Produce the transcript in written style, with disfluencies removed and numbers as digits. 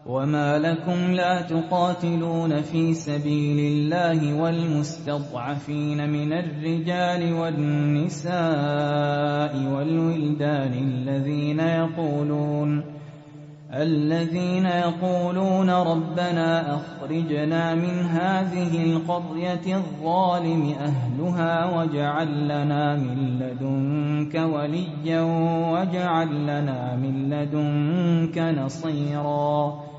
وما لكم لا تقاتلون في سبيل الله والمستضعفين من الرجال والنساء والولدان الذين يقولون ربنا أخرجنا من هذه القرية الظالم أهلها واجعل لنا من لدنك وليا واجعل لنا من لدنك نصيرا